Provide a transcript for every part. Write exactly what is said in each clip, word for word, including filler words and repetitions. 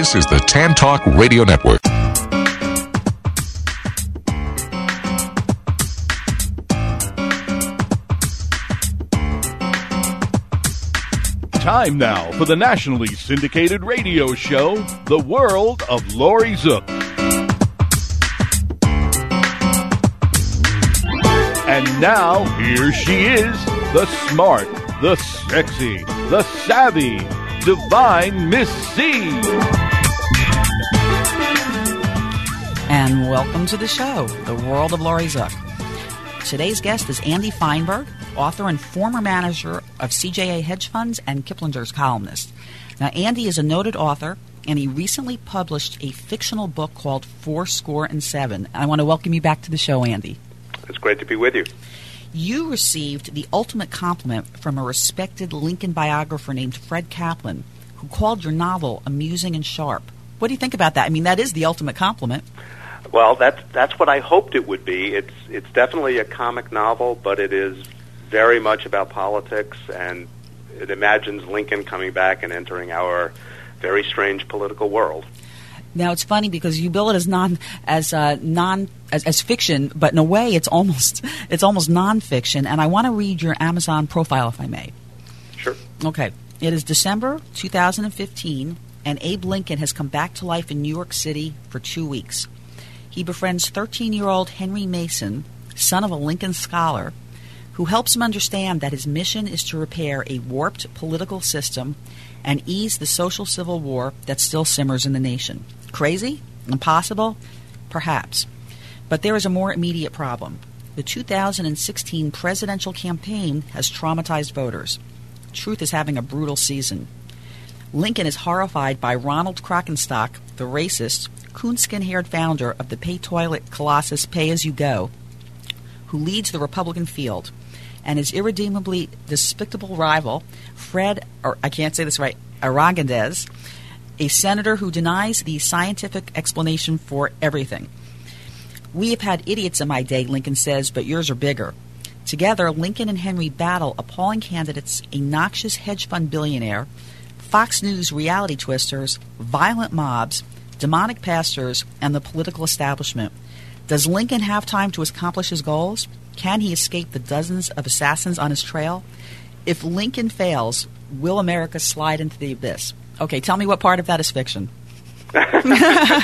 This is the Tan Talk Radio Network. Time now for the nationally syndicated radio show, The World of Laurie Zook. And now, here she is, the smart, the sexy, the savvy, divine Miss C. And welcome to the show, The World of Laurie Zook. Today's guest is Andy Feinberg, author and former manager of C J A Hedge Funds and Kiplinger's columnist. Now, Andy is a noted author, and he recently published a fictional book called Four Score and Seven. I want to welcome you back to the show, Andy. It's great to be with you. You received the ultimate compliment from a respected Lincoln biographer named Fred Kaplan, who called your novel amusing and sharp. What do you think about that? I mean, that is the ultimate compliment. Well, that's that's what I hoped it would be. It's it's definitely a comic novel, but it is very much about politics, and it imagines Lincoln coming back and entering our very strange political world. Now, it's funny because you bill it as non as uh, non as, as fiction, but in a way, it's almost it's almost nonfiction. And I want to read your Amazon profile, if I may. Sure. Okay. It is December two thousand fifteen, and Abe Lincoln has come back to life in New York City for two weeks. He befriends thirteen-year-old Henry Mason, son of a Lincoln scholar, who helps him understand that his mission is to repair a warped political system and ease the social civil war that still simmers in the nation. Crazy? Impossible? Perhaps. But there is a more immediate problem. The two thousand sixteen presidential campaign has traumatized voters. Truth is having a brutal season. Lincoln is horrified by Ronald Krockenstock, the racist, coonskin-haired founder of the pay-toilet colossus Pay-As-You-Go, who leads the Republican field, and his irredeemably despicable rival, Fred, or I can't say this right, Aragandez, a senator who denies the scientific explanation for everything. We have had idiots in my day, Lincoln says, but yours are bigger. Together, Lincoln and Henry battle appalling candidates, a noxious hedge fund billionaire, Fox News reality twisters, violent mobs, demonic pastors, and the political establishment. Does Lincoln have time to accomplish his goals? Can he escape the dozens of assassins on his trail? If Lincoln fails, will America slide into the abyss? Okay, tell me what part of that is fiction. what well,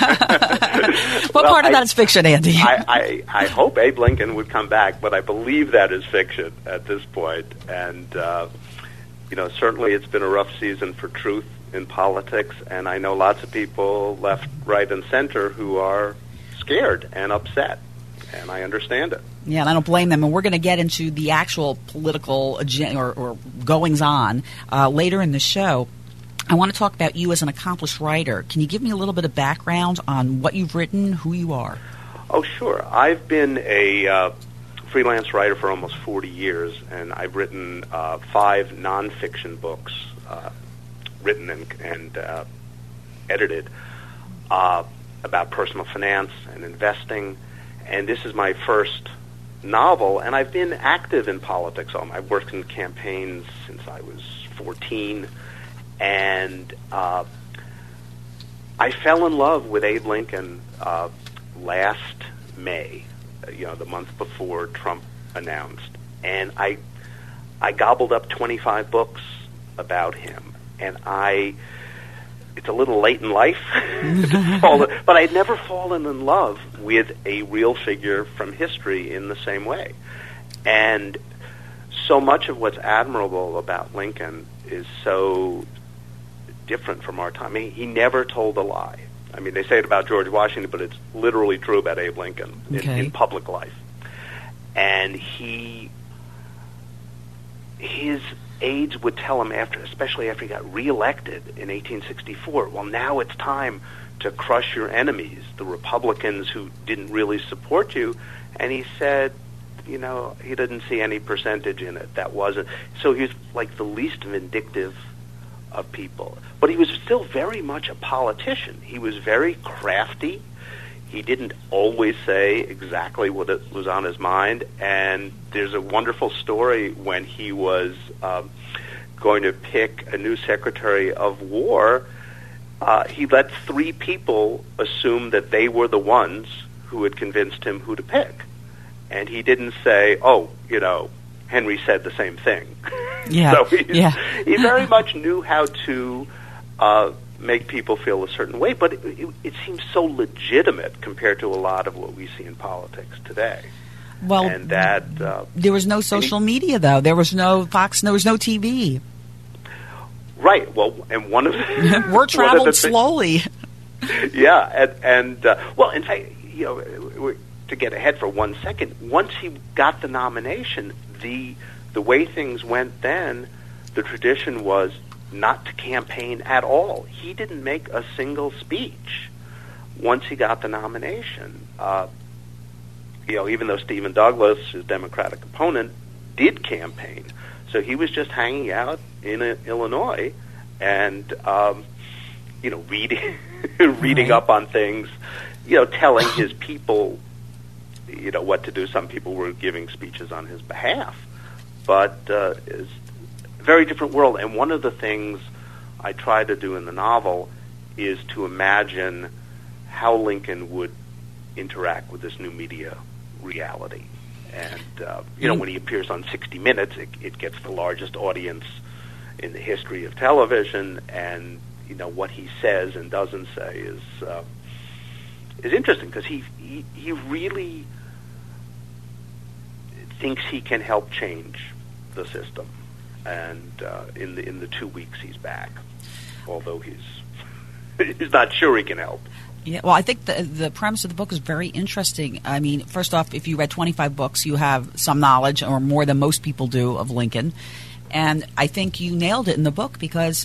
part of I, that is fiction, Andy? I, I, I hope Abe Lincoln would come back, but I believe that is fiction at this point. And, uh, you know, certainly it's been a rough season for truth in politics, and I know lots of people left, right, and center who are scared and upset, and I understand it. Yeah, and I don't blame them. And we're going to get into the actual political agenda or, or goings-on uh, later in the show. I want to talk about you as an accomplished writer. Can you give me a little bit of background on what you've written, who you are? Oh, sure. I've been a uh, freelance writer for almost forty years, and I've written uh, five nonfiction books, uh, written and, and uh, edited, uh, about personal finance and investing. And this is my first novel, and I've been active in politics. I've worked in campaigns since I was fourteen. And uh, I fell in love with Abe Lincoln uh, last May, uh, you know, the month before Trump announced. And I I gobbled up twenty-five books about him. And I, it's a little late in life, but I'd never fallen in love with a real figure from history in the same way. And so much of what's admirable about Lincoln is so different from our time. I mean, he never told a lie. I mean, they say it about George Washington, but it's literally true about Abe Lincoln in, okay. in public life. And he, his aides would tell him, after, especially after he got reelected in eighteen sixty-four, well, now it's time to crush your enemies, the Republicans who didn't really support you. And he said, you know, he didn't see any percentage in it. That wasn't. So he was like the least vindictive of people. But he was still very much a politician. He was very crafty. He didn't always say exactly what it was on his mind. And there's a wonderful story when he was um, going to pick a new Secretary of War. uh, he let three people assume that they were the ones who had convinced him who to pick. And he didn't say, oh, you know, Henry said the same thing. Yeah. So he, yeah. he very much knew how to uh, make people feel a certain way, but it, it, it seems so legitimate compared to a lot of what we see in politics today. Well, and that uh, there was no social he, media, though. There was no Fox. There was no T V. Right. Well, and one of the we're traveled slowly. Yeah, and, and uh, well, in fact, you know, to get ahead for one second, once he got the nomination, the the way things went then, the tradition was not to campaign at all. He didn't make a single speech once he got the nomination. Uh, you know, even though Stephen Douglas, his Democratic opponent, did campaign. So he was just hanging out in uh, Illinois and, um, you know, reading, reading right. up on things, you know, telling his people, you know, what to do. Some people were giving speeches on his behalf. But uh, it's a very different world. And one of the things I try to do in the novel is to imagine how Lincoln would interact with this new media reality. And, uh, you know, when he appears on sixty minutes, it, it gets the largest audience in the history of television. And, you know, what he says and doesn't say is uh, is interesting because he, he, he really thinks he can help change the system, and uh, in the in the two weeks he's back, although he's he's not sure he can help. Yeah, well, I think the the premise of the book is very interesting. I mean, first off, if you read twenty-five books, you have some knowledge, or more than most people do, of Lincoln, and I think you nailed it in the book because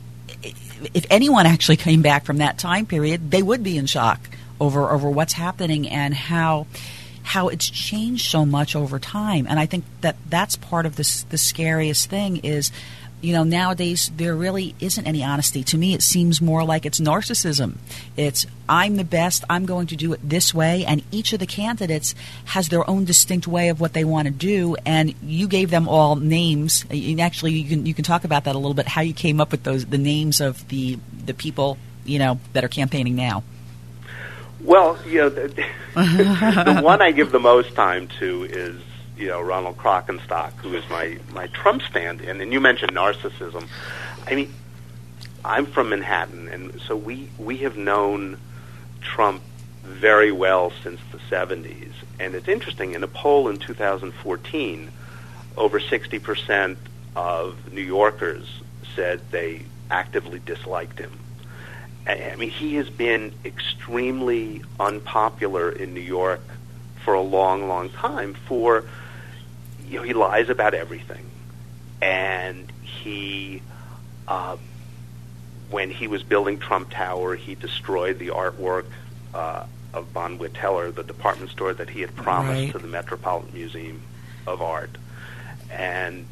if anyone actually came back from that time period, they would be in shock over over what's happening and how. how it's changed so much over time. And I think that that's part of this, the scariest thing is, you know, nowadays there really isn't any honesty. To me, it seems more like it's narcissism. It's, I'm the best, I'm going to do it this way, and each of the candidates has their own distinct way of what they want to do, and you gave them all names. And actually, you can you can talk about that a little bit, how you came up with those the names of the, the people, you know, that are campaigning now. Well, you know, the, the one I give the most time to is, you know, Ronald Krockenstock, who is my, my Trump stand-in. And you mentioned narcissism. I mean, I'm from Manhattan, and so we, we have known Trump very well since the seventies. And it's interesting, in a poll in two thousand fourteen, over sixty percent of New Yorkers said they actively disliked him. I mean, he has been extremely unpopular in New York for a long, long time. For, you know, he lies about everything, and he, uh, when he was building Trump Tower, he destroyed the artwork uh, of Bonwit Teller, the department store that he had promised right. to the Metropolitan Museum of Art, and.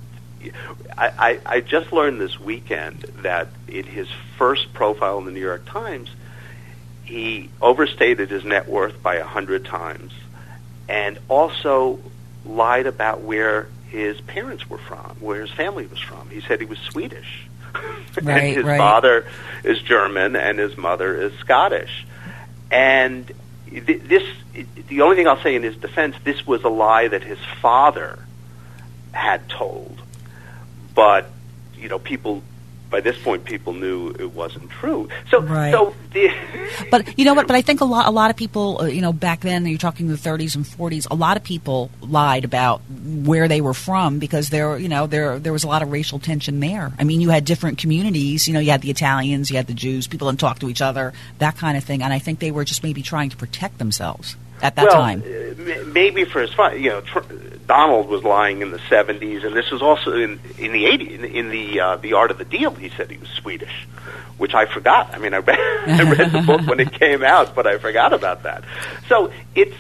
I, I, I just learned this weekend that in his first profile in the New York Times, he overstated his net worth by a hundred times, and also lied about where his parents were from, where his family was from. He said he was Swedish, right, and his right. father is German, and his mother is Scottish. And th- this, the only thing I'll say in his defense, this was a lie that his father had told. But, you know, people, by this point, people knew it wasn't true. So, right. so the but you know what? But I think a lot, a lot of people, uh, you know, back then, you're talking the thirties and forties. A lot of people lied about where they were from because there, you know, there there was a lot of racial tension there. I mean, you had different communities. You know, you had the Italians, you had the Jews. People didn't talk to each other, that kind of thing. And I think they were just maybe trying to protect themselves at that well, time. Uh, maybe for his fun, you know. Tr- Donald was lying in the seventies, and this was also in, in the eighties. In, in the uh, the Art of the Deal, he said he was Swedish, which I forgot. I mean, I read, I read the book when it came out, but I forgot about that. So it's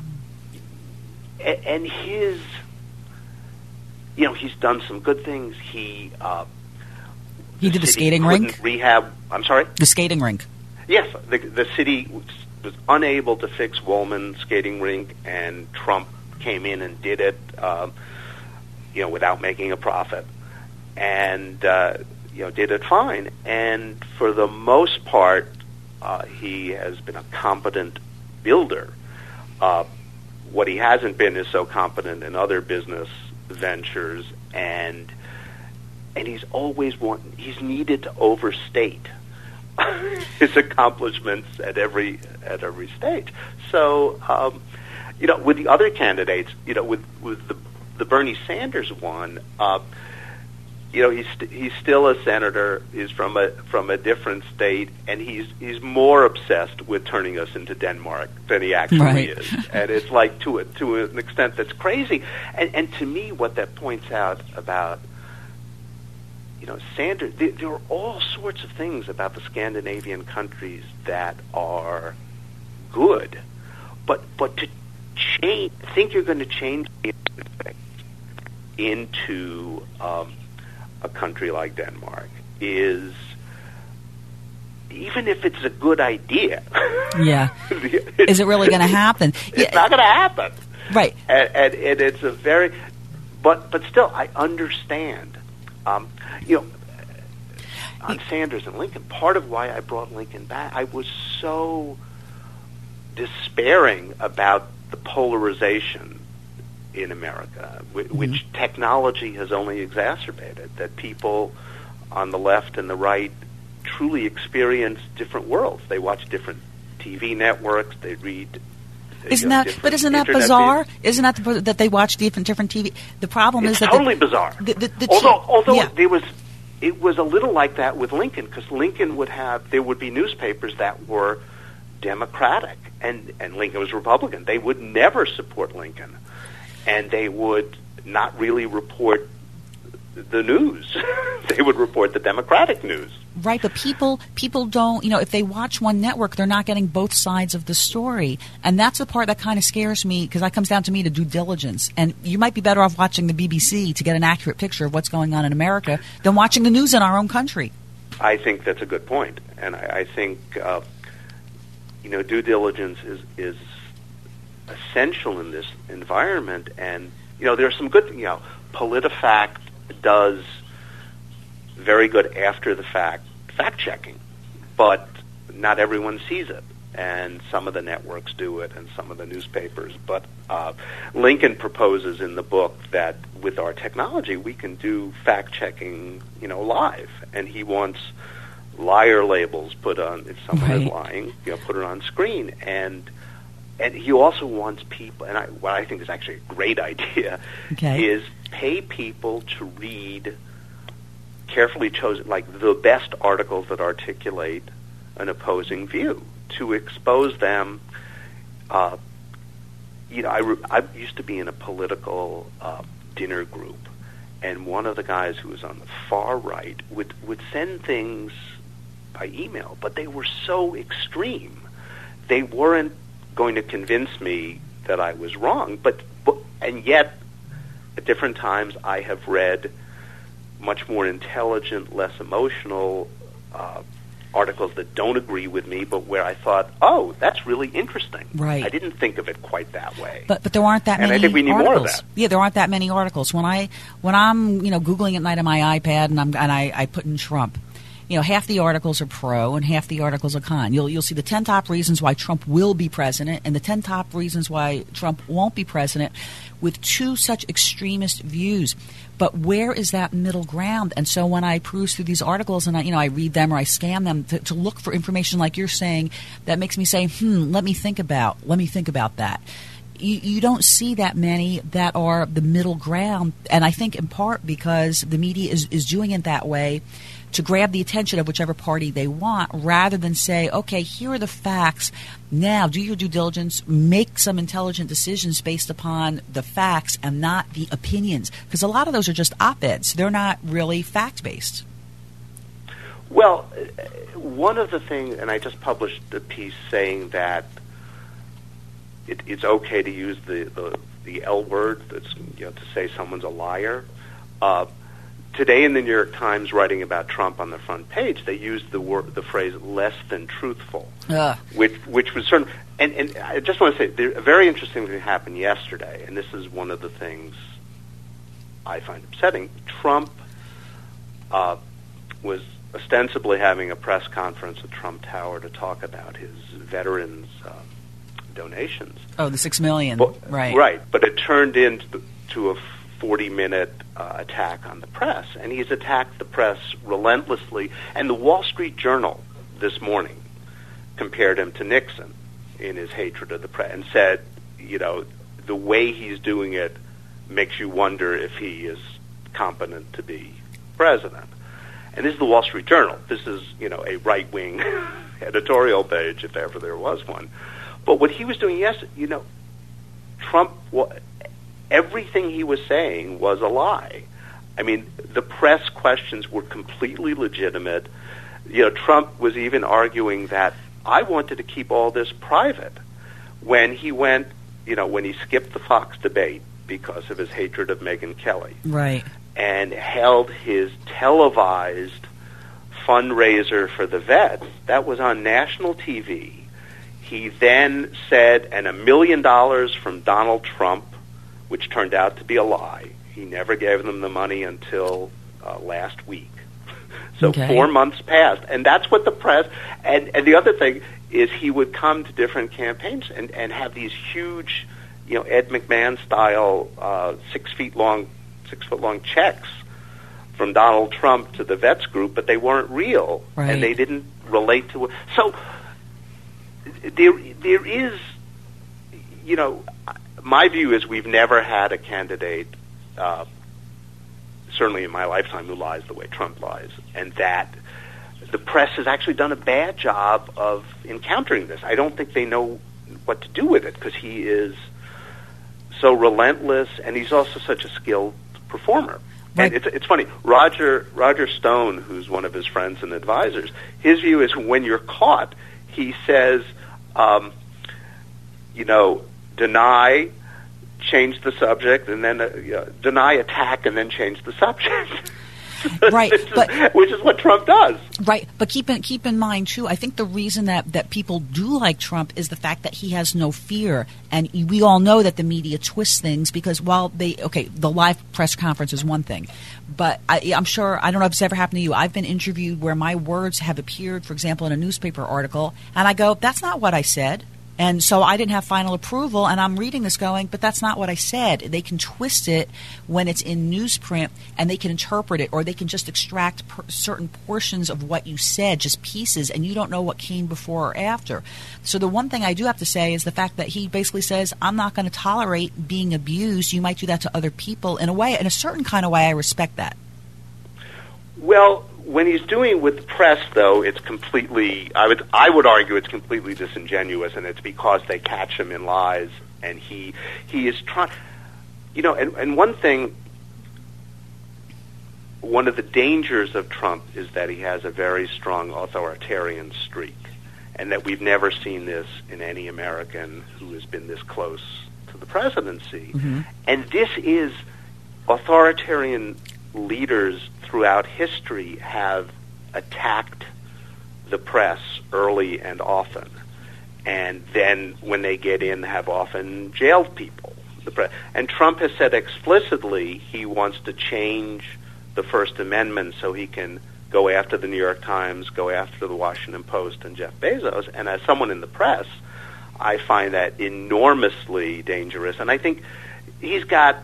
and his, you know, he's done some good things. He uh, he did the skating rink rehab. I'm sorry, the skating rink. Yes, the the city was, was unable to fix Woolman skating rink, and Trump came in and did it, um, you know, without making a profit. And, uh, you know, did it fine. And for the most part, uh, he has been a competent builder. Uh, what he hasn't been is so competent in other business ventures, and and he's always want, he's needed to overstate his accomplishments at every at every stage. So, um, you know, with the other candidates, you know, with with the the Bernie Sanders one, uh, you know, he's st- he's still a senator. He's from a from a different state, and he's he's more obsessed with turning us into Denmark than he actually right. is. And it's like to a, to an extent that's crazy. And and to me, what that points out about, you know, Sanders, there, there are all sorts of things about the Scandinavian countries that are good, but but to change, think you're going to change into um, a country like Denmark is, even if it's a good idea, yeah, is it really going to happen? It's yeah. not going to happen, right? And, and, and it's a very, but but still, I understand. Um, you know, on Sanders and Lincoln, part of why I brought Lincoln back, I was so despairing about the polarization in America, which, mm-hmm. which technology has only exacerbated, that people on the left and the right truly experience different worlds. They watch different T V networks, they read Isn't you know, that? But isn't that Internet bizarre? feeds. Isn't that the, that they watch different different T V? The problem it's is that totally the, bizarre. The, the, the although, ch- although yeah. there was, it was a little like that with Lincoln, because Lincoln would have there would be newspapers that were Democratic, and and Lincoln was Republican. They would never support Lincoln, and they would not really report the news. They would report the Democratic news. Right, but people people don't, you know, if they watch one network, they're not getting both sides of the story. And that's the part that kind of scares me, because that comes down to me to due diligence. And you might be better off watching the B B C to get an accurate picture of what's going on in America than watching the news in our own country. I think that's a good point. And I, I think, uh, you know, due diligence is, is essential in this environment. And, you know, there are some good, you know, PolitiFact does very good after the fact fact checking, but not everyone sees it, and some of the networks do it and some of the newspapers. But uh, Lincoln proposes in the book that with our technology we can do fact checking, you know, live, and he wants liar labels put on if someone right. is lying, you know, put it on screen, and and he also wants people, and I, what I think is actually a great idea, okay. is pay people to read carefully chosen, like the best articles that articulate an opposing view, to expose them. Uh, you know, I, re- I used to be in a political uh, dinner group, and one of the guys who was on the far right would, would send things by email, but they were so extreme. They weren't going to convince me that I was wrong, but, but and yet at different times I have read much more intelligent, less emotional uh, articles that don't agree with me, but where I thought, oh, that's really interesting. Right. I didn't think of it quite that way. But but there aren't that and many I think we need articles. more of that. Yeah, there aren't that many articles. When I when I'm you know Googling at night on my iPad and I'm and I, I put in Trump, you know, half the articles are pro and half the articles are con. You'll you'll see the ten top reasons why Trump will be president and the ten top reasons why Trump won't be president, with two such extremist views. But where is that middle ground? And so when I peruse through these articles and I, you know, I read them or I scan them to, to look for information like you're saying, that makes me say, hmm, let me think about, let me think about that. You, you don't see that many that are the middle ground, and I think in part because the media is, is doing it that way to grab the attention of whichever party they want, rather than say, okay, here are the facts. Now, do your due diligence, make some intelligent decisions based upon the facts and not the opinions. Because a lot of those are just op-eds. They're not really fact-based. Well, one of the things, and I just published a piece saying that it, it's okay to use the, the, the L word, that's, you know, to say someone's a liar. Uh, Today in the New York Times, writing about Trump on the front page, they used the word, the phrase "less than truthful," uh. which which was certain. And, and I just want to say, there, a very interesting thing happened yesterday, and this is one of the things I find upsetting. Trump uh, was ostensibly having a press conference at Trump Tower to talk about his veterans' uh, donations. Oh, the six million, but, right? Right, but it turned into to a forty-minute uh, attack on the press, and he's attacked the press relentlessly. And the Wall Street Journal this morning compared him to Nixon in his hatred of the press, and said, you know, the way he's doing it makes you wonder if he is competent to be president. And this is the Wall Street Journal. This is, you know, a right-wing editorial page, if ever there was one. But what he was doing, yes, you know, Trump, everything he was saying was a lie. I mean, the press questions were completely legitimate. You know, Trump was even arguing that I wanted to keep all this private when he went, you know, when he skipped the Fox debate because of his hatred of Megyn Kelly. Right. And held his televised fundraiser for the vets. That was on national T V. He then said, and a million dollars from Donald Trump, which turned out to be a lie. He never gave them the money until uh, last week. So okay. four months passed. And that's what the press, and, and the other thing is he would come to different campaigns and, and have these huge, you know, Ed McMahon-style, uh, six feet long, six foot long checks from Donald Trump to the vets group, but they weren't real. Right. And they didn't relate to it. So there, there is, you know, my view is we've never had a candidate, uh, certainly in my lifetime, who lies the way Trump lies, and that the press has actually done a bad job of encountering this. I don't think they know what to do with it because he is so relentless, and he's also such a skilled performer. Right. And it's it's funny. Roger Roger Stone, who's one of his friends and advisors, his view is when you're caught, he says, um, you know, deny, change the subject, and then uh, you know, deny, attack, and then change the subject. Right, which, but, is, which is what Trump does. Right, but keep in, keep in mind, too, I think the reason that, that people do like Trump is the fact that he has no fear. And we all know that the media twists things because while they, okay, the live press conference is one thing. But I, I'm sure, I don't know if it's ever happened to you, I've been interviewed where my words have appeared, for example, in a newspaper article, and I go, that's not what I said. And so I didn't have final approval, and I'm reading this going, but that's not what I said. They can twist it when it's in newsprint, and they can interpret it, or they can just extract per- certain portions of what you said, just pieces, and you don't know what came before or after. So the one thing I do have to say is the fact that he basically says, I'm not going to tolerate being abused. You might do that to other people. In a way, in a certain kind of way, I respect that. Well, when he's doing with the press, though, it's completely, I would I would argue it's completely disingenuous, and it's because they catch him in lies, and he he is trying, you know, and, and one thing, one of the dangers of Trump is that he has a very strong authoritarian streak, and that we've never seen this in any American who has been this close to the presidency. Mm-hmm. And this is authoritarian leaders throughout history have attacked the press early and often, and then when they get in have often jailed people. The press. And Trump has said explicitly he wants to change the First Amendment so he can go after the New York Times, go after the Washington Post and Jeff Bezos. And as someone in the press, I find that enormously dangerous. And I think he's got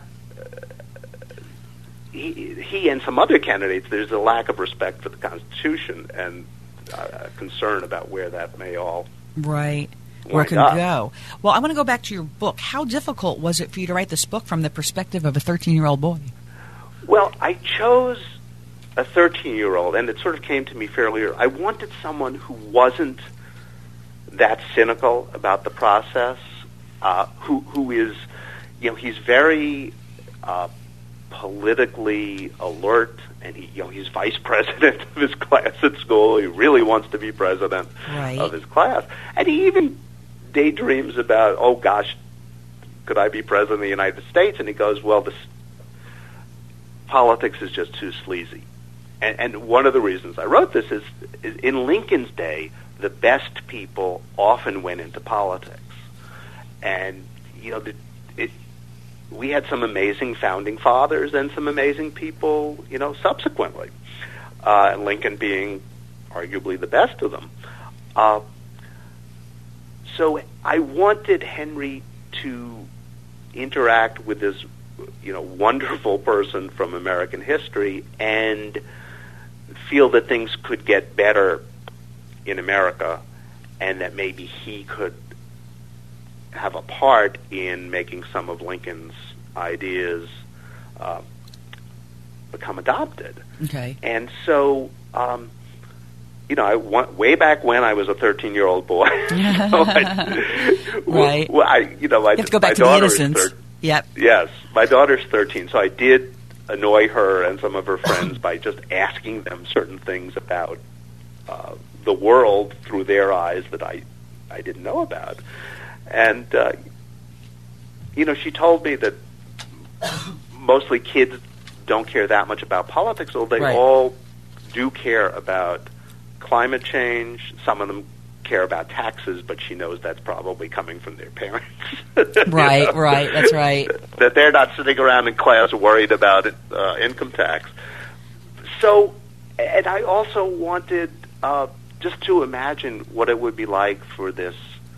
He, he and some other candidates, there's a lack of respect for the Constitution and uh, concern about where that may all right where it can up. go. Well, I want to go back to your book. How difficult was it for you to write this book from the perspective of a thirteen-year-old boy? Well, I chose a thirteen-year-old, and it sort of came to me fairly early. I wanted someone who wasn't that cynical about the process, uh, who who is, you know, he's very Uh, politically alert, and he, you know, he's vice president of his class at school. He really wants to be president right. of his class, and he even daydreams about, oh gosh, could I be president of the United States? And he goes, well, this politics is just too sleazy. And, and one of the reasons I wrote this is, is in Lincoln's day, the best people often went into politics, and you know, the, it. We had some amazing founding fathers and some amazing people, you know, subsequently. uh, and Lincoln being arguably the best of them. Uh, so I wanted Henry to interact with this, you know, wonderful person from American history and feel that things could get better in America, and that maybe he could have a part in making some of Lincoln's ideas uh, become adopted. Okay. And so, um, you know, I want, way back when I was a thirteen-year-old boy. so I, right. Well, I, you know, my, you have to go back my to the daughter is innocence. thir- Yep. Yes, my daughter's thirteen, so I did annoy her and some of her friends by just asking them certain things about uh, the world through their eyes that I, I didn't know about. And, uh, you know, she told me that mostly kids don't care that much about politics, although they right. all do care about climate change. Some of them care about taxes, but she knows that's probably coming from their parents. Right, know? right, that's right. That they're not sitting around in class worried about it, uh, income tax. So, and I also wanted uh, just to imagine what it would be like for this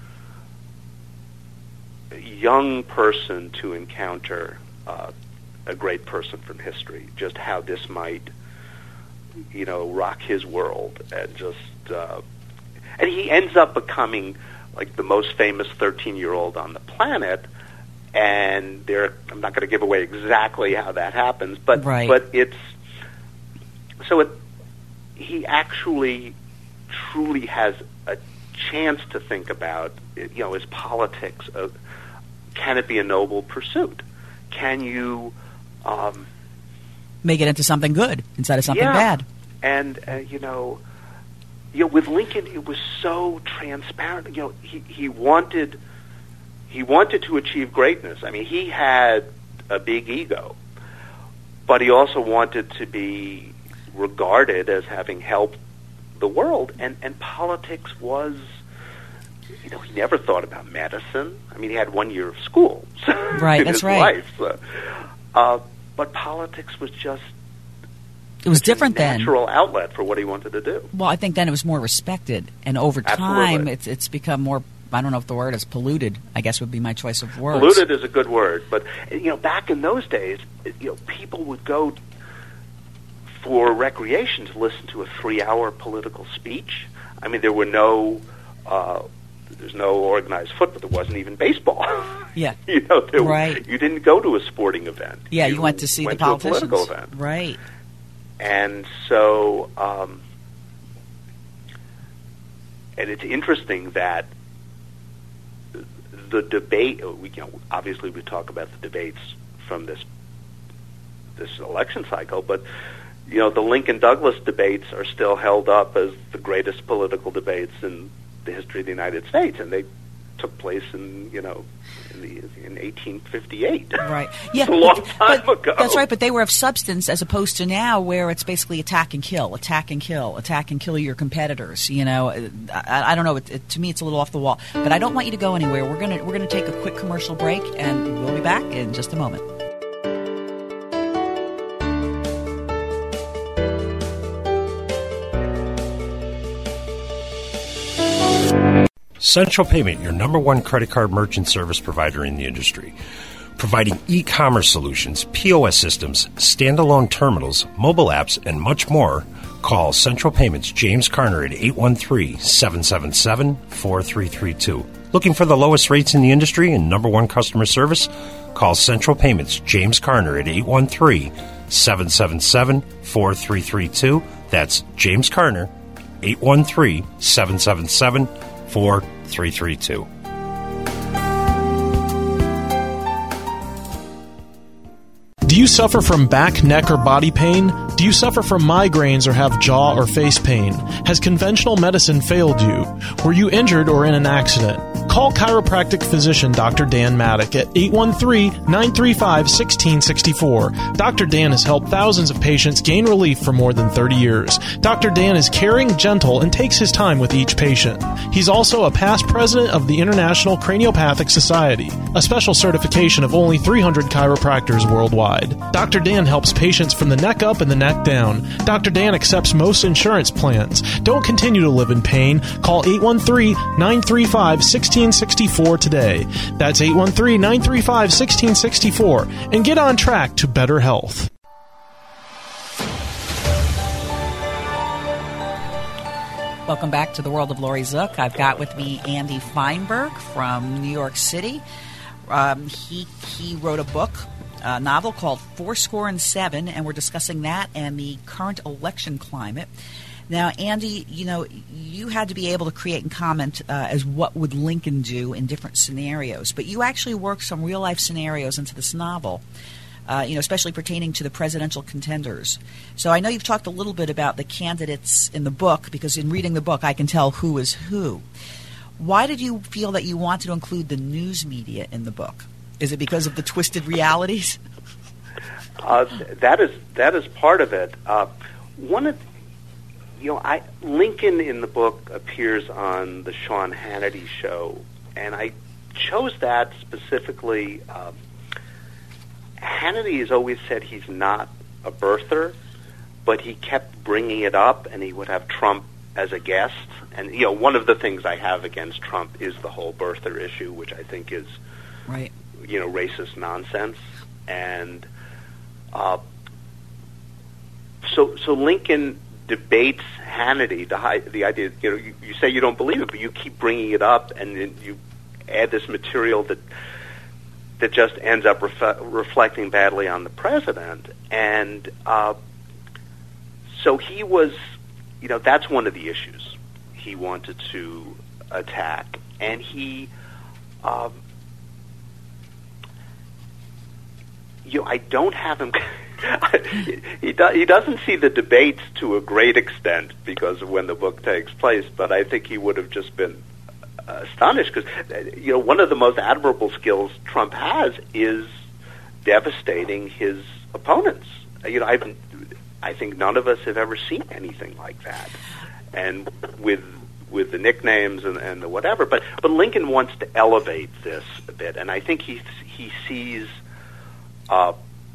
young person to encounter uh, a great person from history, just how this might, you know, rock his world, and just, uh, and he ends up becoming like the most famous thirteen-year-old on the planet, and there, I'm not going to give away exactly how that happens, but right. but it's, so it, he actually truly has a chance to think about, you know, his politics of, can it be a noble pursuit? Can you um, make it into something good instead of something yeah. bad? And uh, you know, you know, with Lincoln, it was so transparent. You know, he, he wanted he wanted to achieve greatness. I mean, he had a big ego, but he also wanted to be regarded as having helped the world. And and politics was, you know, he never thought about medicine. I mean, he had one year of school. Right, in that's his right. Life, so. uh, but politics was just it was different a then. natural outlet for what he wanted to do. Well, I think then it was more respected, and over time, Absolutely. it's it's become more. I don't know if the word is polluted. I guess would be my choice of words. Polluted is a good word, but you know, back in those days, you know, people would go for recreation to listen to a three-hour political speech. I mean, there were no. Uh, There's no organized football. There wasn't even baseball. Yeah, you know, there, right. You didn't go to a sporting event. Yeah, you, you went to see went the politicians. To a political event, right? And so, um, and it's interesting that the debate. We, you know, obviously, we talk about the debates from this this election cycle, but you know, the Lincoln-Douglas debates are still held up as the greatest political debates in the history of the United States, and they took place in, you know, in, the, in eighteen fifty-eight. Right. Yeah. a long but, time but, ago. That's right, but they were of substance as opposed to now where it's basically attack and kill, attack and kill, attack and kill your competitors. You know, I, I don't know. It, it, to me, it's a little off the wall. But I don't want you to go anywhere. We're gonna we're gonna take a quick commercial break, and we'll be back in just a moment. Central Payment, your number one credit card merchant service provider in the industry. Providing e-commerce solutions, P O S systems, standalone terminals, mobile apps, and much more. Call Central Payments James Carner at eight one three, seven seven seven, four three three two. Looking for the lowest rates in the industry and number one customer service? Call Central Payments James Carner at eight one three, seven seven seven, four three three two. That's James Carner, eight one three, seven seven seven, four three three two. Do you suffer from back, neck, or body pain? Do you suffer from migraines or have jaw or face pain? Has conventional medicine failed you? Were you injured or in an accident? Call chiropractic physician Doctor Dan Maddock at eight one three, nine three five, one six six four. Doctor Dan has helped thousands of patients gain relief for more than thirty years. Doctor Dan is caring, gentle, and takes his time with each patient. He's also a past president of the International Craniopathic Society, a special certification of only three hundred chiropractors worldwide. side. Doctor Dan helps patients from the neck up and the neck down. Doctor Dan accepts most insurance plans. Don't continue to live in pain. Call eight one three, nine three five, one six six four today. That's eight one three, nine three five, one six six four and get on track to better health. Welcome back to the world of Lori Zook. I've got with me Andy Feinberg from New York City. Um, he he wrote a book, a novel called Fourscore and Seven, and we're discussing that and the current election climate. Now, Andy, you know, you had to be able to create and comment uh, as what would Lincoln do in different scenarios, but you actually worked some real-life scenarios into this novel. Uh, you know, especially pertaining to the presidential contenders. So I know you've talked a little bit about the candidates in the book, because in reading the book I can tell who is who. Why did you feel that you wanted to include the news media in the book? Is it because of the twisted realities? Uh, that is that is part of it. Uh, one of you know, I Lincoln in the book appears on the Sean Hannity show, and I chose that specifically. Uh, Hannity has always said he's not a birther, but he kept bringing it up, and he would have Trump as a guest. And, you know, one of the things I have against Trump is the whole birther issue, which I think is, right, you know, racist nonsense. And uh, so so Lincoln debates Hannity, the, the idea, you know, you, you say you don't believe it, but you keep bringing it up, and then you add this material that that just ends up ref- reflecting badly on the president. And uh, so he was, you know, that's one of the issues he wanted to attack. And he, um, you know, I don't have him, he, do, he doesn't see the debates to a great extent because of when the book takes place, but I think he would have just been astonished, because you know, one of the most admirable skills Trump has is devastating his opponents. You know, I've, I think none of us have ever seen anything like that, and with with the nicknames and, and the whatever. But but Lincoln wants to elevate this a bit, and I think he he sees uh,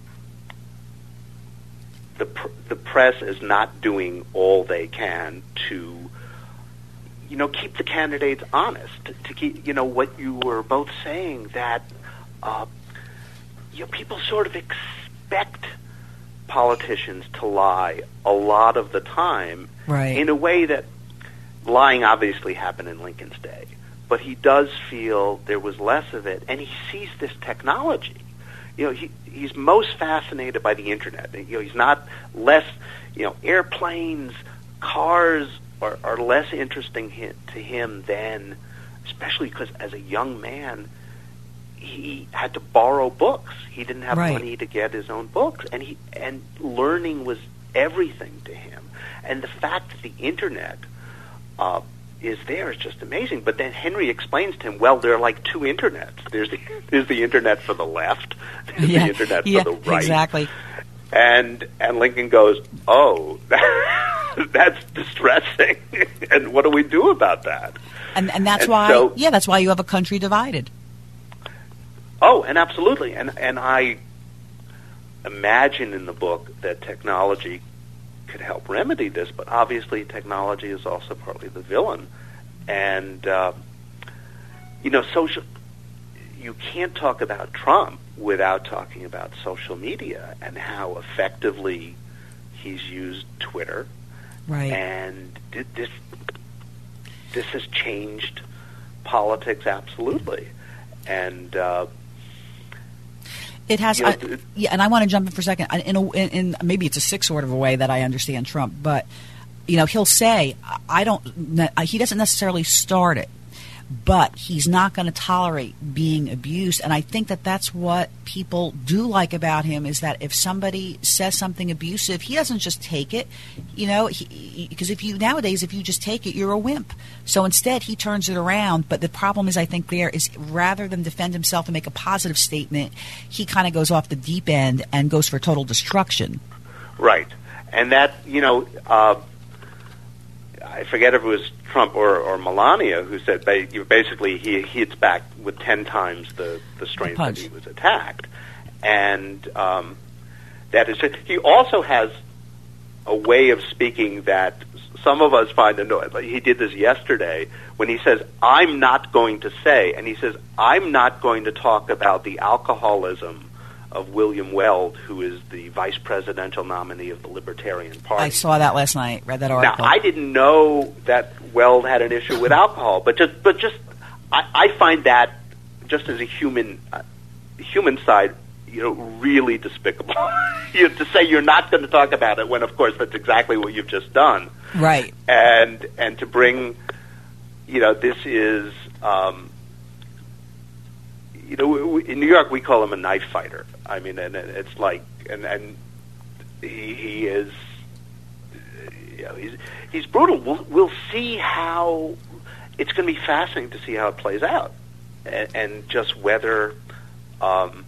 the pr- the press as not doing all they can to, you know, keep the candidates honest, to keep, you know, what you were both saying, that, uh, you know, people sort of expect politicians to lie a lot of the time, right, in a way that lying obviously happened in Lincoln's day, but he does feel there was less of it, and he sees this technology. You know, he he's most fascinated by the internet. You know, he's not less, you know, airplanes, cars, Are, are less interesting to him than, especially because as a young man, he had to borrow books. He didn't have right. money to get his own books, and he and learning was everything to him. And the fact that the internet uh, is there is just amazing. But then Henry explains to him, well, there are like two internets. There's the there's the internet for the left, there's yeah. the internet yeah, for the right. Exactly. And and Lincoln goes, oh, that's distressing. And what do we do about that? And and that's and why, so, yeah, that's why you have a country divided. Oh, and absolutely. And and I imagine in the book that technology could help remedy this, but obviously technology is also partly the villain. And, uh, you know, social, you can't talk about Trump without talking about social media and how effectively he's used Twitter. Right. And this this has changed politics absolutely. And uh, it has. you know, I, yeah, and I want to jump in for a second. In, a, in, in maybe it's a sick sort of a way that I understand Trump, but you know, he'll say, "I don't." He doesn't necessarily start it, but he's not going to tolerate being abused. And I think that that's what people do like about him, is that if somebody says something abusive, he doesn't just take it, you know, because if you nowadays, if you just take it, you're a wimp. So instead, he turns it around. But the problem is, I think there is, rather than defend himself and make a positive statement, he kind of goes off the deep end and goes for total destruction. Right. And that, you know, uh, I forget if it was Trump or, or Melania who said ba- basically he hits back with ten times the, the strength the that he was attacked. And, um, that is, he also has a way of speaking that some of us find annoying. He did this yesterday when he says, I'm not going to say, and he says, I'm not going to talk about the alcoholism of William Weld, who is the vice presidential nominee of the Libertarian Party. I saw that last night, read that article. Now, I didn't know that Weld had an issue with alcohol, but just, but just, I, I find that just as a human, uh, human side, you know, really despicable. you know, to say you're not going to talk about it when, of course, that's exactly what you've just done. Right. And and to bring, you know, this is, um, you know, in New York we call him a knife fighter. I mean, and it's like, and and he, he is, you know, he's he's brutal. We'll we'll see how. It's going to be fascinating to see how it plays out, and, and just whether. Um,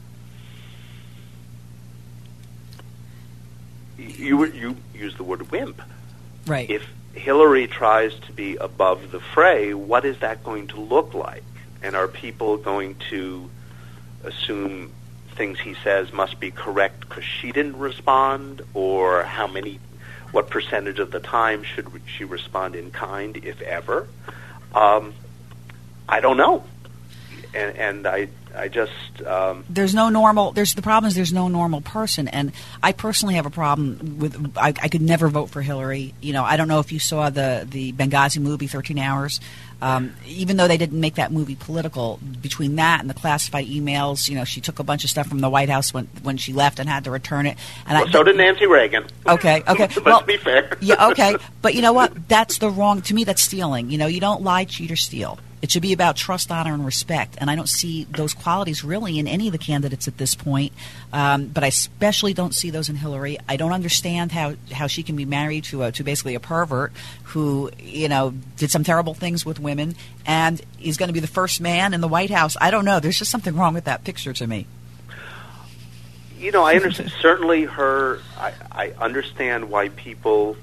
You you use the word wimp. Right. If Hillary tries to be above the fray, what is that going to look like? And are people going to assume things he says must be correct because she didn't respond, or how many, what percentage of the time should she respond in kind, if ever? Um, I don't know, and and I. I just um, there's no normal. There's the problem is there's no normal person, and I personally have a problem with. I, I could never vote for Hillary. You know, I don't know if you saw the the Benghazi movie, thirteen hours. Um, even though they didn't make that movie political, between that and the classified emails, you know, she took a bunch of stuff from the White House when when she left and had to return it. And well, I, so did Nancy Reagan. Okay, okay. Let's well, be fair. Yeah, okay. But you know what? That's the wrong. To me, that's stealing. You know, you don't lie, cheat, or steal. It should be about trust, honor, and respect. And I don't see those qualities really in any of the candidates at this point. Um, but I especially don't see those in Hillary. I don't understand how, how she can be married to a, to basically a pervert who, you know, did some terrible things with women and is going to be the first man in the White House. I don't know. There's just something wrong with that picture to me. You know, I understand. Certainly her, I, I understand why people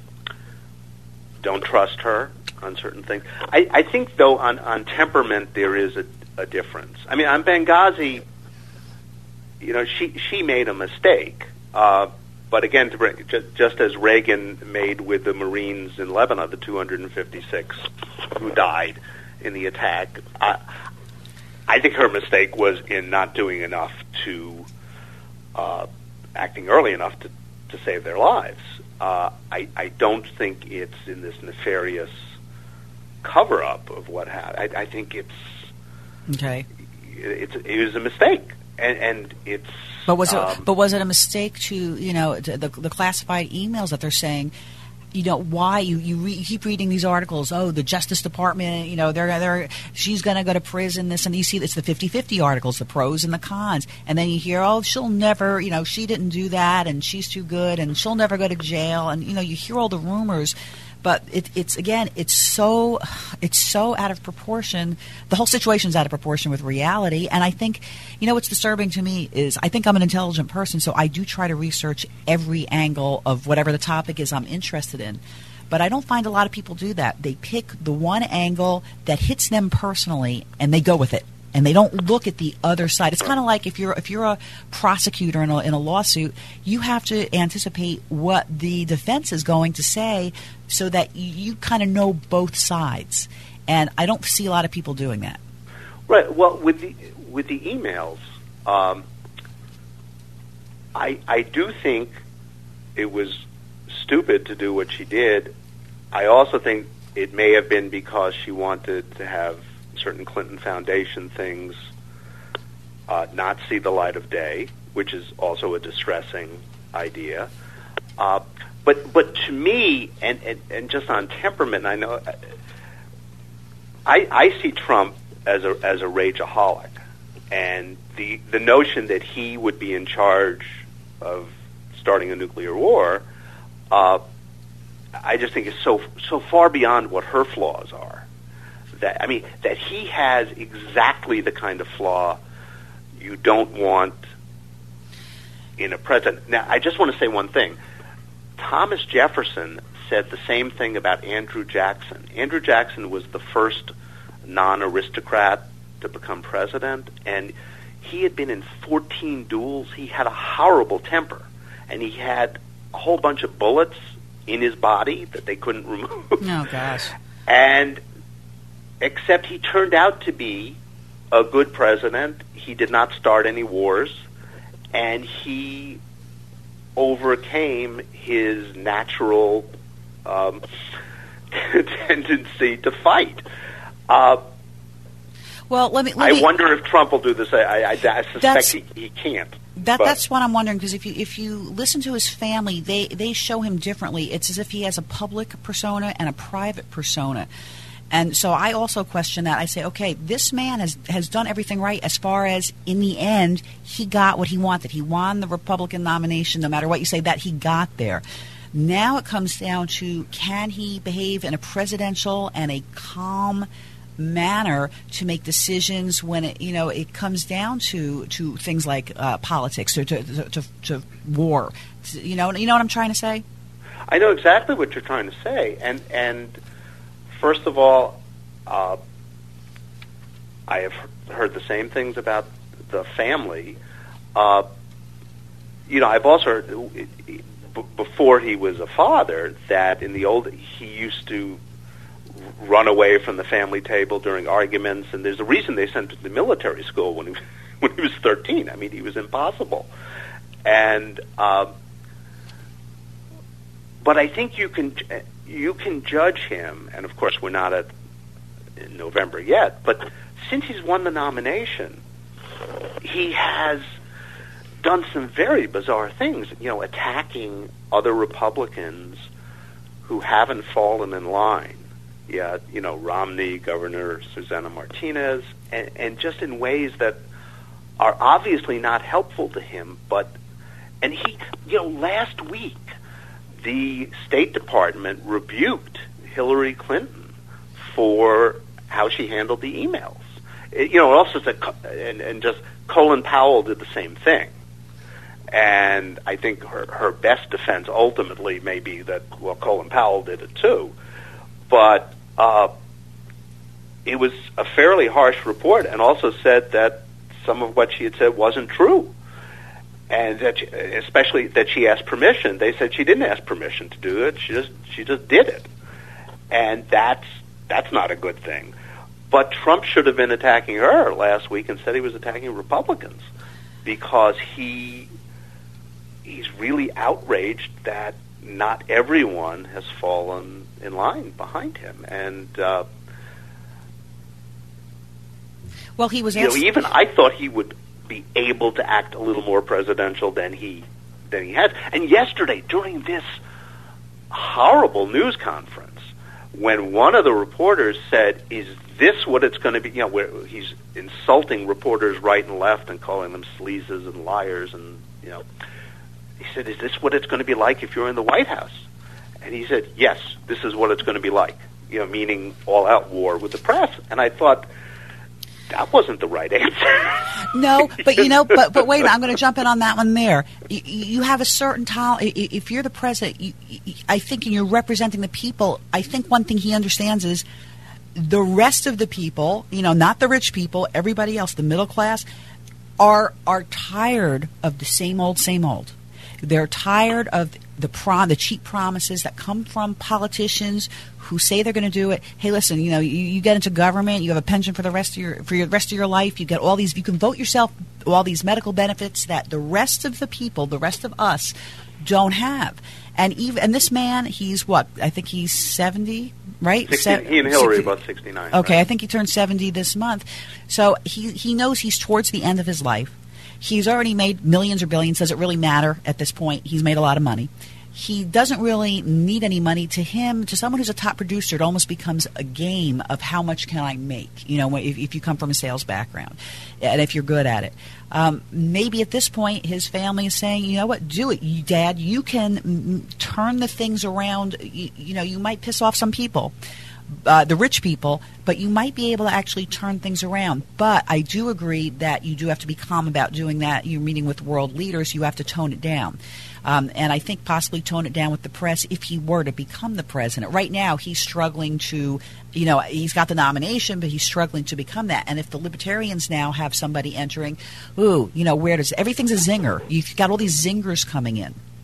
don't trust her on certain things. I, I think, though, on, on temperament there is a, a difference. I mean, on Benghazi, you know, she she made a mistake. Uh, but again, to bring, just, just as Reagan made with the Marines in Lebanon, the two hundred fifty-six who died in the attack, I, I think her mistake was in not doing enough to, uh, acting early enough to, to save their lives. Uh, I, I don't think it's in this nefarious cover-up of what happened. I, I think it's okay. It's it was a mistake, and, and it's. But was it? Um, but was it a mistake to you know to the the classified emails that they're saying? You know why you you, re, you keep reading these articles? Oh, the Justice Department. You know they're they're she's going to go to prison. This and you see it's the fifty-fifty articles, the pros and the cons, and then you hear oh she'll never you know she didn't do that and she's too good and she'll never go to jail and you know you hear all the rumors. But it, it's again, it's so, it's so out of proportion. The whole situation's out of proportion with reality. And I think, you know, what's disturbing to me is I think I'm an intelligent person, so I do try to research every angle of whatever the topic is I'm interested in. But I don't find a lot of people do that. They pick the one angle that hits them personally, and they go with it. And they don't look at the other side. It's kind of like if you're if you're a prosecutor in a, in a lawsuit, you have to anticipate what the defense is going to say so that you, you kind of know both sides. And I don't see a lot of people doing that. Right. Well, with the with the emails, um, I I do think it was stupid to do what she did. I also think it may have been because she wanted to have certain Clinton Foundation things uh, not see the light of day, which is also a distressing idea. Uh, but but to me, and, and, and just on temperament, I know I, I see Trump as a as a rageaholic, and the the notion that he would be in charge of starting a nuclear war, uh, I just think is so so far beyond what her flaws are. That I mean, that he has exactly the kind of flaw you don't want in a president. Now, I just want to say one thing. Thomas Jefferson said the same thing about Andrew Jackson. Andrew Jackson was the first non-aristocrat to become president, and he had been in fourteen duels. He had a horrible temper. and he had a whole bunch of bullets in his body that they couldn't remove. Oh, gosh. And except he turned out to be a good president. He did not start any wars, and he overcame his natural um, tendency to fight. Uh, well, let me. Let I me, wonder if Trump will do the same. I, I, I suspect he, he can't. That, but. That's what I'm wondering, because if you if you listen to his family, they, they show him differently. It's as if he has a public persona and a private persona. And so I also question that. I say, okay, this man has, has done everything right as far as, in the end, he got what he wanted. He won the Republican nomination, no matter what you say, that he got there. Now it comes down to, can he behave in a presidential and a calm manner to make decisions when it, you know, it comes down to, to things like uh, politics or to, to, to, to war. You know, you know what I'm trying to say? I know exactly what you're trying to say. And, and first of all, uh, I have heard the same things about the family. Uh, you know, I've also heard, b- before he was a father, that in the old, he used to run away from the family table during arguments, and there's a reason they sent him to military school when he, when he was thirteen. I mean, he was impossible. And, uh, but I think you can... You can judge him, and of course we're not at in November yet, but since he's won the nomination, he has done some very bizarre things, you know, attacking other Republicans who haven't fallen in line yet, you know, Romney, Governor Susana Martinez, and, and just in ways that are obviously not helpful to him, but, and he, you know, last week, the State Department rebuked Hillary Clinton for how she handled the emails. It, you know, also said, and, and just Colin Powell did the same thing. And I think her, her best defense ultimately may be that, well, Colin Powell did it too. But uh, it was a fairly harsh report, and also said that some of what she had said wasn't true. And that she, especially that she asked permission. They said she didn't ask permission to do it. She just she just did it, and that's that's not a good thing. But Trump should have been attacking her last week. Instead, he was attacking Republicans because he he's really outraged that not everyone has fallen in line behind him. And uh, well, he was. You know, even I thought he would be able to act a little more presidential than he than he has. And yesterday, during this horrible news conference, when one of the reporters said, "Is this what it's going to be?" You know, where he's insulting reporters right and left and calling them sleazes and liars, and you know, he said, "Is this what it's going to be like if you're in the White House?" And he said, "Yes, this is what it's going to be like." You know, meaning all-out war with the press. And I thought, that wasn't the right answer. No, but you know, but but wait, I'm going to jump in on that one there. You, you have a certain tolerance. If you're the president, you, you, I think, and you're representing the people, I think one thing he understands is the rest of the people, you know, not the rich people, everybody else, the middle class, are are tired of the same old, same old. They're tired of the prom, the cheap promises that come from politicians who say they're going to do it. Hey, listen, you know, you, you get into government, you have a pension for the rest of your for your rest of your life. You get all these. You can vote yourself, all these medical benefits that the rest of the people, the rest of us, don't have. And even and this man, he's what? I think he's seventy, right? sixty, Se- he and Hillary sixty about sixty-nine. Okay, right? I think he turned seventy this month. So he he knows he's towards the end of his life. He's already made millions or billions. Does it really matter at this point? He's made a lot of money. He doesn't really need any money. To him, to someone who's a top producer, it almost becomes a game of how much can I make, you know, if, if you come from a sales background and if you're good at it. Um, maybe at this point his family is saying, you know what, do it, you, Dad. You can m- turn the things around. You, you know, you might piss off some people. Uh, the rich people, but you might be able to actually turn things around. But I do agree that you do have to be calm about doing that. You're meeting with world leaders. You have to tone it down. Um, and I think possibly tone it down with the press if he were to become the president. Right now, he's struggling to, you know, he's got the nomination, but he's struggling to become that. And if the Libertarians now have somebody entering, ooh, you know, where does everything's a zinger. You've got all these zingers coming in.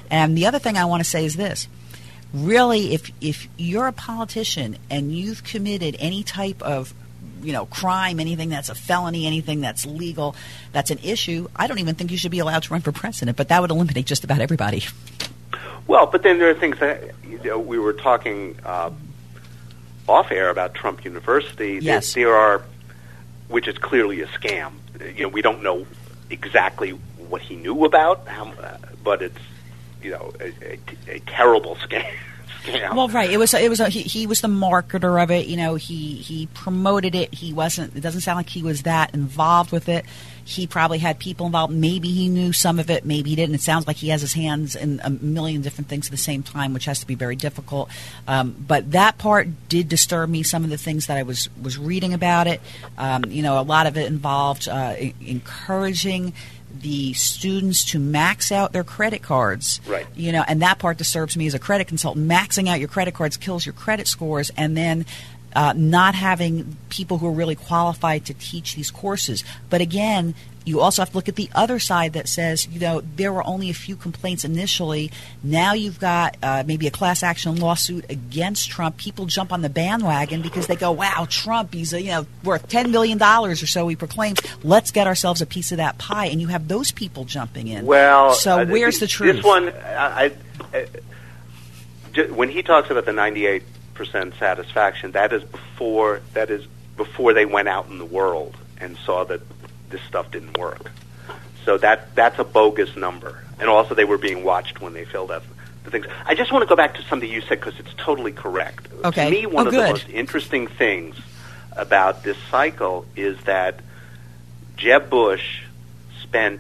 And the other thing I want to say is this. Really, if if you're a politician and you've committed any type of, you know, crime, anything that's a felony, anything that's legal, that's an issue, I don't even think you should be allowed to run for president. But that would eliminate just about everybody. Well, but then there are things that, you know, we were talking uh, off air about Trump University. Yes. There, there are, which is clearly a scam. You know, we don't know exactly what he knew about, how, uh, but it's, you know, a, a, a terrible scam. scam. Well, right. It was. It was. A, he, he was the marketer of it. You know, he he promoted it. He wasn't. It doesn't sound like he was that involved with it. He probably had people involved. Maybe he knew some of it. Maybe he didn't. It sounds like he has his hands in a million different things at the same time, which has to be very difficult. Um, but that part did disturb me. Some of the things that I was was reading about it. Um, you know, a lot of it involved uh, encouraging the students to max out their credit cards. Right. You know, and that part disturbs me as a credit consultant. Maxing out your credit cards kills your credit scores, and then uh, not having people who are really qualified to teach these courses. But again, you also have to look at the other side that says, you know, there were only a few complaints initially. Now you've got uh, maybe a class action lawsuit against Trump. People jump on the bandwagon because they go, wow, Trump, he's a, you know, worth ten million dollars or so, he proclaims. Let's get ourselves a piece of that pie. And you have those people jumping in. Well, so uh, where's the truth? This one, I, I, j- when he talks about the ninety-eight percent satisfaction, that is before that is before they went out in the world and saw that this stuff didn't work. So that that's a bogus number. And also they were being watched when they filled out the things. I just want to go back to something you said because it's totally correct. Okay. To me, one oh, of good. the most interesting things about this cycle is that Jeb Bush spent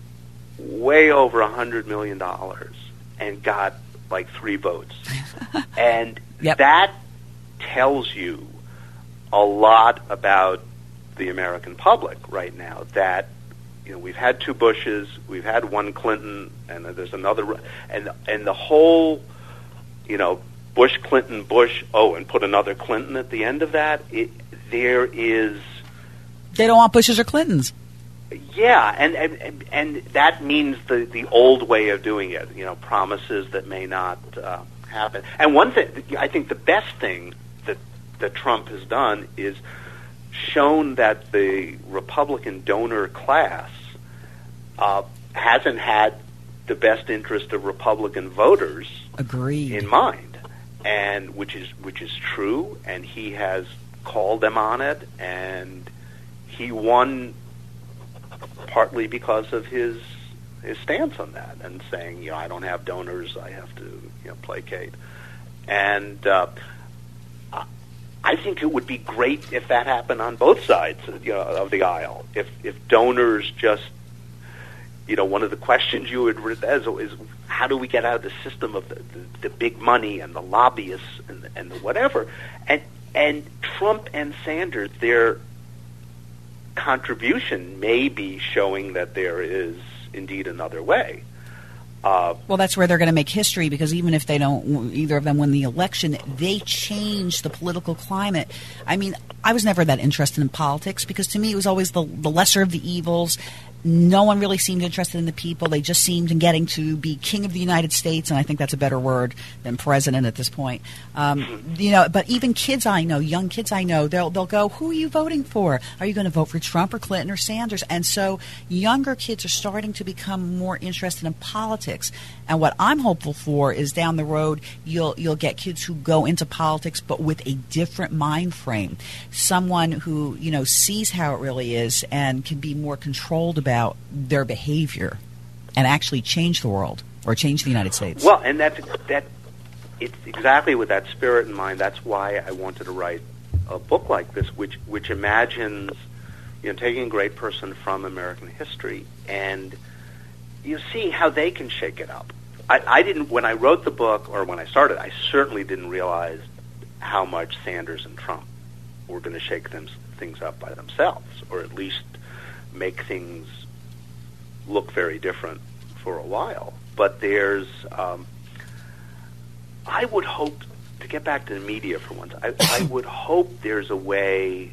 way over one hundred million dollars and got like three votes. And yep. that tells you a lot about the American public right now, that, you know, we've had two Bushes, we've had one Clinton, and there's another, and and the whole, you know, Bush, Clinton, Bush, oh, and put another Clinton at the end of that. It, there is, they don't want Bushes or Clintons. yeah, and and and that means the the old way of doing it. You know, promises that may not uh, happen. And one thing, I think, the best thing that that Trump has done is shown that the Republican donor class uh, hasn't had the best interest of Republican voters Agreed. in mind, and which is which is true. And he has called them on it, and he won partly because of his his stance on that, and saying, you know, I don't have donors, I have to, you know, placate. And uh, I think it would be great if that happened on both sides, you know, of the aisle. If if donors just, you know, one of the questions you would read is, is how do we get out of the system of the, the, the big money and the lobbyists and, and the whatever? And and Trump and Sanders, their contribution may be showing that there is indeed another way. Uh, well, that's where they're going to make history, because even if they don't, either of them win the election, they change the political climate. I mean, I was never that interested in politics because to me it was always the, the lesser of the evils. No one really seemed interested in the people. They just seemed in getting to be king of the United States, and I think that's a better word than president at this point. Um, you know, but even kids I know, young kids I know, they'll they'll go, "Who are you voting for? Are you going to vote for Trump or Clinton or Sanders?" And so younger kids are starting to become more interested in politics. And what I'm hopeful for is down the road you'll you'll get kids who go into politics but with a different mind frame, someone who, you know, sees how it really is and can be more controlled about their behavior and actually change the world or change the United States. Well, and that's that. It's exactly with that spirit in mind. That's why I wanted to write a book like this, which which imagines, you know, taking a great person from American history and you see how they can shake it up. I, I didn't, when I wrote the book, or when I started, I certainly didn't realize how much Sanders and Trump were going to shake them, things up by themselves, or at least make things look very different for a while. But there's, um, I would hope, to get back to the media for once, I, I would hope there's a way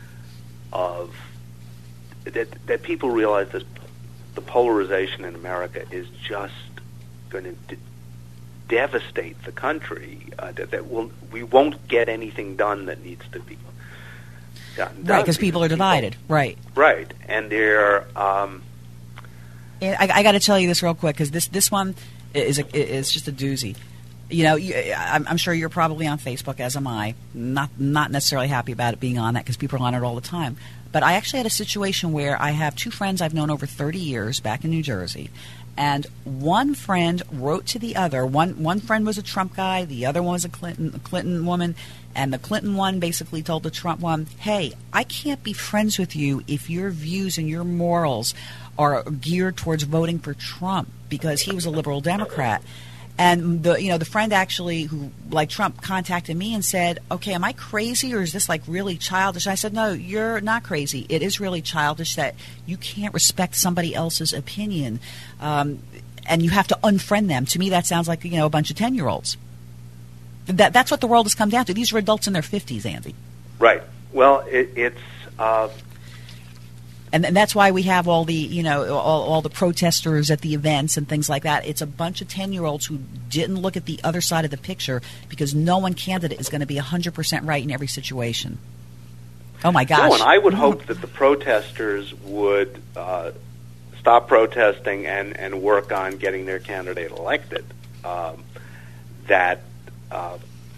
of, that, that people realize this, the polarization in America is just going to de- devastate the country. Uh, that, that will we won't get anything done that needs to be gotten done. Right, because people are divided. People, right. Right, and they're. Um, and I, I got to tell you this real quick because this this one is a, is just a doozy. You know, you, I'm, I'm sure you're probably on Facebook, as am I. Not not necessarily happy about it being on that because people are on it all the time. But I actually had a situation where I have two friends I've known over thirty years back in New Jersey. And one friend wrote to the other. One one friend was a Trump guy. The other one was a Clinton a Clinton woman. And the Clinton one basically told the Trump one, hey, I can't be friends with you if your views and your morals are geared towards voting for Trump because he was a liberal Democrat. And the you know the friend actually who like Trump contacted me and said, okay, am I crazy or is this like really childish? And I said, no, you're not crazy. It is really childish that you can't respect somebody else's opinion, um, and you have to unfriend them. To me, that sounds like you know a bunch of ten-year-olds. That that's what the world has come down to. These are adults in their fifties, Andy. Right. Well, it, it's. Uh And, and that's why we have all the, you know, all, all the protesters at the events and things like that. It's a bunch of ten-year-olds who didn't look at the other side of the picture because no one candidate is going to be one hundred percent right in every situation. Oh, my gosh. No, and I would hope that the protesters would uh, stop protesting and, and work on getting their candidate elected. Um, that, uh,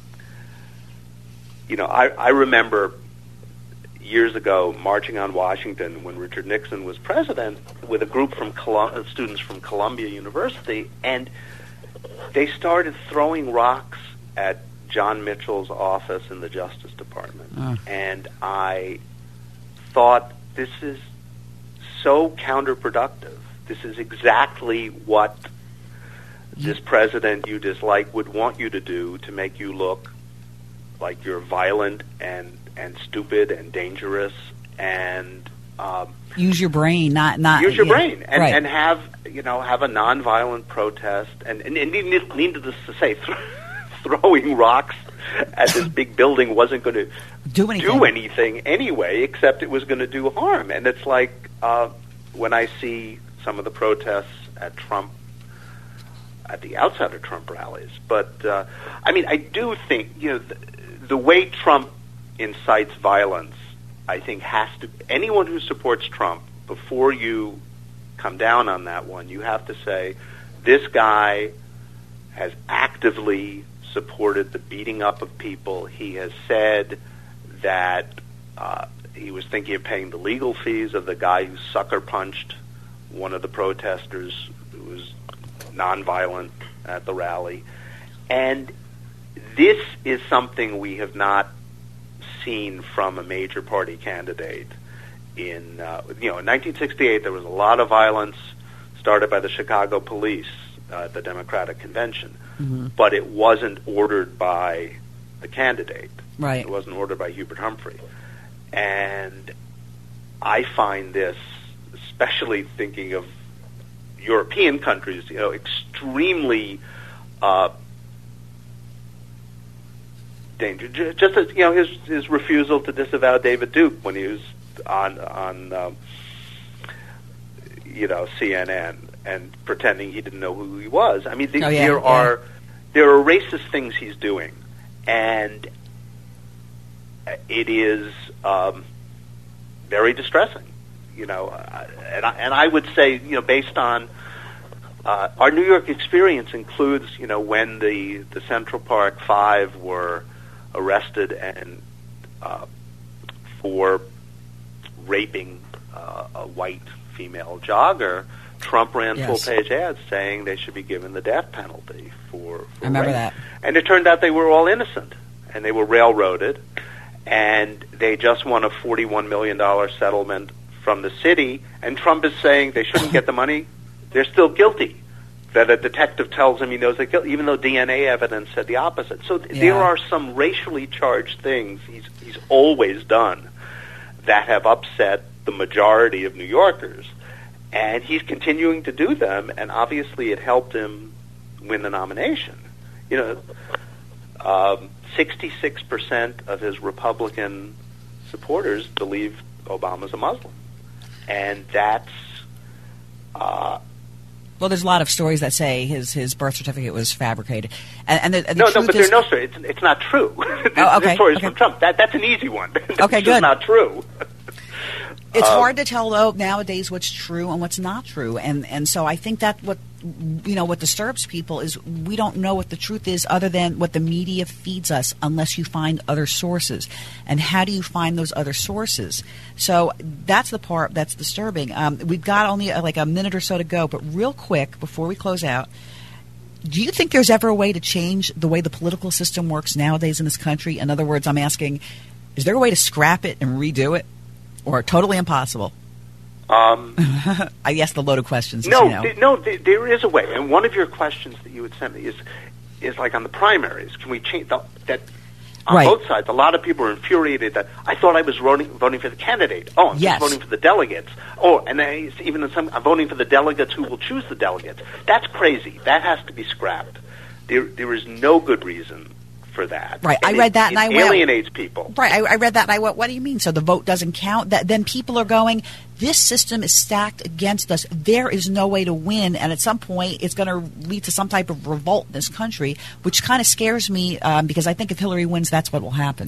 you know, I, I remember years ago marching on Washington when Richard Nixon was president with a group from Colum- students from Columbia University, and they started throwing rocks at John Mitchell's office in the Justice Department. Uh. And I thought, this is so counterproductive. This is exactly what this president you dislike would want you to do to make you look like you're violent and and stupid and dangerous and um, use your brain, not not use your yeah, brain and, right. and have you know have a nonviolent protest and and, and needless to say, th- throwing rocks at this big building wasn't going to do anything. do anything anyway, except it was going to do harm. And it's like uh, when I see some of the protests at Trump. At the outside of Trump rallies, but uh, I mean, I do think you know the, the way Trump incites violence, I think has to. Anyone who supports Trump, before you come down on that one, you have to say this guy has actively supported the beating up of people. He has said that uh, he was thinking of paying the legal fees of the guy who sucker punched one of the protesters who was nonviolent at the rally. And this is something we have not seen from a major party candidate. In uh, you know, in nineteen sixty-eight, there was a lot of violence started by the Chicago police uh, at the Democratic Convention, mm-hmm. but it wasn't ordered by the candidate. Right. It wasn't ordered by Hubert Humphrey. And I find this, especially thinking of European countries, you know, extremely uh, dangerous. Just as you know, his his refusal to disavow David Duke when he was on on um, you know C N N and pretending he didn't know who he was. I mean, the, oh, yeah, there yeah. are there are racist things he's doing, and it is um, very distressing. You know, uh, and I, and I would say, you know, based on uh, our New York experience includes, you know, when the, the Central Park Five were arrested and uh, for raping uh, a white female jogger, Trump ran yes. full-page ads saying they should be given the death penalty for, for I remember rape. that. And it turned out they were all innocent, and they were railroaded, and they just won a forty-one million dollars settlement from the city, and Trump is saying they shouldn't get the money. They're still guilty. That a detective tells him he knows they're guilty, even though D N A evidence said the opposite. So th- yeah. there are some racially charged things he's he's always done that have upset the majority of New Yorkers, and he's continuing to do them, and obviously it helped him win the nomination. You know, um, sixty-six percent of his Republican supporters believe Obama's a Muslim. And that's uh, Well, there's a lot of stories that say his, his birth certificate was fabricated. And, and the, and the no, no, truth but is, there are no stories. It's, it's not true. this, oh, okay, this story is okay. from Trump. That, that's an easy one. Okay, it's good. just not true. It's um, hard to tell, though, nowadays what's true and what's not true. And and so I think that what, you know, what disturbs people is we don't know what the truth is other than what the media feeds us unless you find other sources. And how do you find those other sources? So that's the part that's disturbing. Um, we've got only uh, like a minute or so to go, but real quick, before we close out, do you think there's ever a way to change the way the political system works nowadays in this country? In other words, I'm asking, is there a way to scrap it and redo it? Or totally impossible? Um, I asked the loaded questions. No, you know. th- no, th- there is a way. And one of your questions that you would send me is, is like on the primaries. Can we change the, that? On right. both sides, a lot of people are infuriated that I thought I was voting, voting for the candidate. Oh, I'm yes. just voting for the delegates. Oh, and then even in some, I'm voting for the delegates who will choose the delegates. That's crazy. That has to be scrapped. There, there is no good reason for that. Right, and I read it, that it and I went, alienates people. Right, I, I read that and I went, what do you mean? So the vote doesn't count? That then people are going, this system is stacked against us. There is no way to win, and at some point it's going to lead to some type of revolt in this country, which kind of scares me um, because I think if Hillary wins, that's what will happen.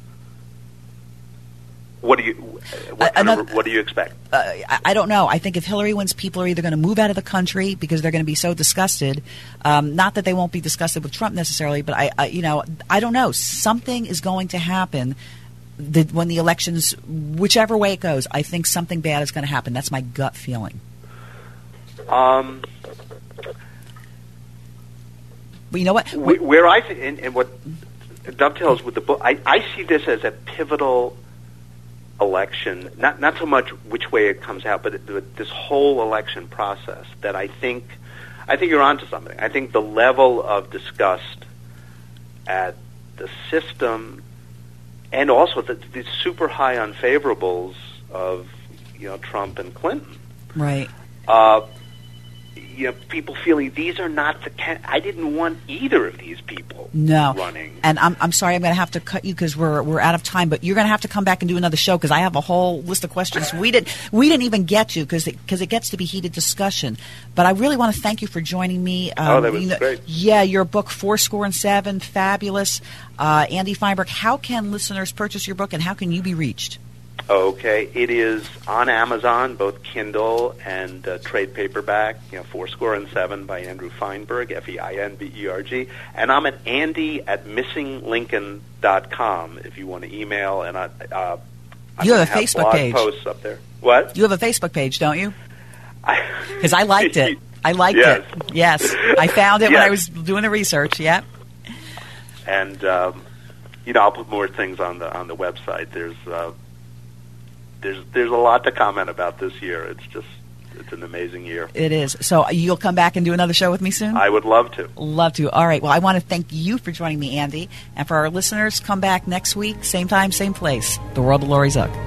What do you what, Uh, kind another- of, what do you expect? Uh, I, I don't know. I think if Hillary wins, people are either going to move out of the country because they're going to be so disgusted. Um, not that they won't be disgusted with Trump necessarily, but I, I, you know, I don't know. Something is going to happen the, when the elections, whichever way it goes. I think something bad is going to happen. That's my gut feeling. Um, But you know what? wh- where I th- and, and what dovetails with the book, I, I see this as a pivotal election, not not so much which way it comes out, but it, this whole election process that I think I think you're onto something. I think the level of disgust at the system and also the, the super high unfavorables of, you know, Trump and Clinton. Right. Uh, you know, people feeling these are not the can- I didn't want either of these people No. running. And I'm I'm sorry, I'm going to have to cut you because we're we're out of time. But you're going to have to come back and do another show because I have a whole list of questions we didn't we didn't even get to because it, because it gets to be heated discussion. But I really want to thank you for joining me. Um, Oh, that was you know, great. Yeah, your book Four Score and Seven, fabulous. Uh, Andy Feinberg, how can listeners purchase your book and how can you be reached? Okay, it is on Amazon, both Kindle and uh, trade paperback. You know, Four Score and Seven by Andrew Feinberg, F E I N B E R G, and I'm at Andy at missing lincoln dot com if you want to email. And I, uh, I'm You have gonna a Facebook blog page. Posts up there. What? You have a Facebook page, don't you? I- Because I liked it. I liked Yes. it. Yes, I found it when Yes. I was doing the research. Yeah. and um, you know, I'll put more things on the on the website. There's uh, there's there's a lot to comment about this year. It's just it's an amazing year. It is. So you'll come back and do another show with me soon? I would love to. Love to. All right. Well, I want to thank you for joining me, Andy. And for our listeners, come back next week, same time, same place. The World of Lori Zook.